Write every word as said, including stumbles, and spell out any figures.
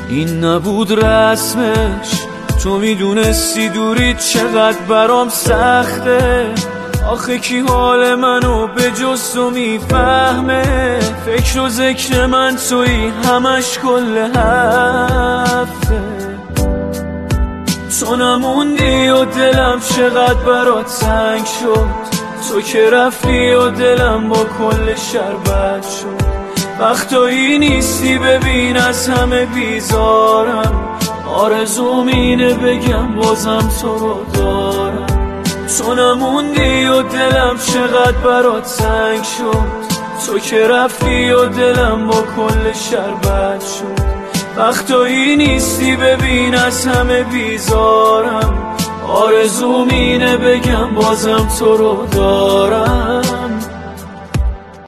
این نبود رسمش، تو میدونستی دوری چقدر برام سخته. آخه کی حال منو به جز تو میفهمه؟ فکر و ذکر من تویی همش کل هفته. تو نموندی و دلم چقدر برات تنگ شد، تو که رفتی و دلم با کل شربت شد. وقتایی نیستی ببین از همه بیزارم، آرزوم اینه بگم بازم تو رو دارم. تو نموندی و دلم چقدر برات تنگ شد، تو که رفتی و دلم با کل شربت شد. وقتایی نیستی ببین از همه بیزارم، آرزوم اینه بگم بازم تو رو دارم.